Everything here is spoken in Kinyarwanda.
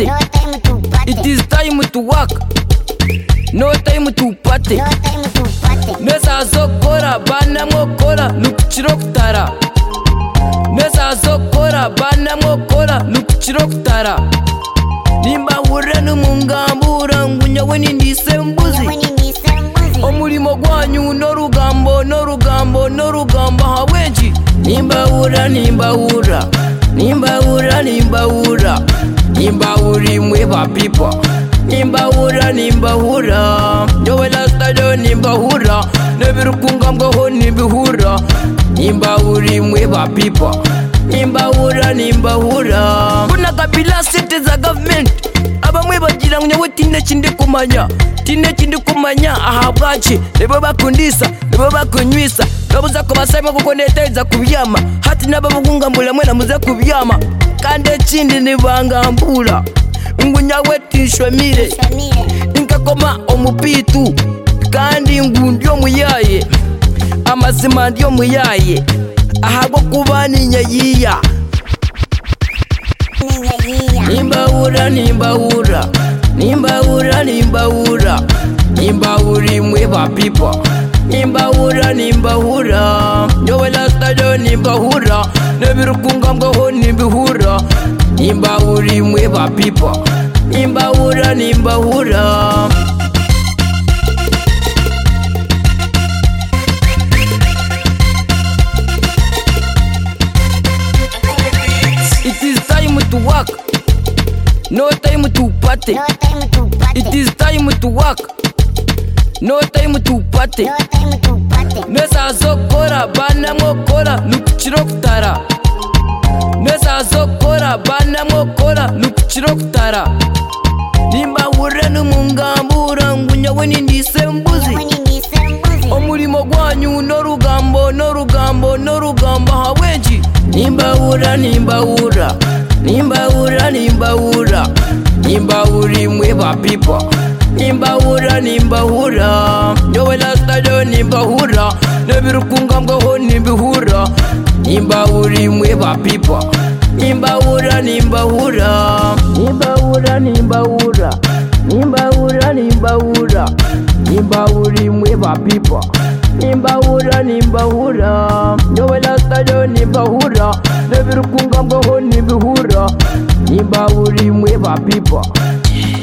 party. It is time to work. No time to party. Nesa zokora bana mokora nukuchiro kutara. Nesa zokora bana mokora nukuchiro kutara. Nimba hure numungambura ngunya weni ndise mbuzi. Omulimo gwanyu norugambo norugambo norugambo hawenji. Nimba ura nimba ura. Nimba ura nimba ura. Nimba uri mweba people. Nimba ura nimba ura. Jowe lasta jo nimba ura. Nebirukunga mgoho nibihura. Nimba uri mweba people. Nimba ura nimba ura. Kuna kabila sete za government. Aba mweba jira mwenye tine chinde kumanya. Tine chinde kumanya ahabwachi. Nebo bakundisa, nebo bakunywisa. Babuza kubasema kukoneteza kubyama. Hati nababugunga mbula mwena muze kubyama. Kande chindi nibangambula. Ngunya wetishwe mire. Nkakoma omupitu. Kandi ngundio muyaye. Amazima ndio muyaye. Ahabo kubani nyayiya. Nimba ura nimba ura. Nimba ura nimba ura. Nimba uri mweba people. Nimba ura nimba ura. Jowe lasta jo nimba ura. Nebirukunga mgoho nibihura. Nimba uri mweba people. Nimba ura nimba ura. It is time to work. No time to party. It is time to work. No time to party. Nesa zokora bana mokora nukuchiro kutara. Nesa zokora bana mokora nukuchiro kutara. Nimba hure numungambura ngunya weni ndise mbuzi. Omulimo gwanyu norugambo norugambo norugambo hawenji. Nimba ura nimba ura. Nimba ura nimba ura. Nimba uri mweba people. Nimba ura nimba ura. Jowe lasta jo nimba ura. Nebirukunga mgoho nibihura. Nimba uri mweba people. Nimba ura nimba ura. Nimba ura nimba ura. Nimba ura nimba ura. Nimba uri mweba people. Nimba ura nimba ura. Jowe lasta jo nimba ura. Nebirukunga mgoho nibihura. Nimba uri mweba people.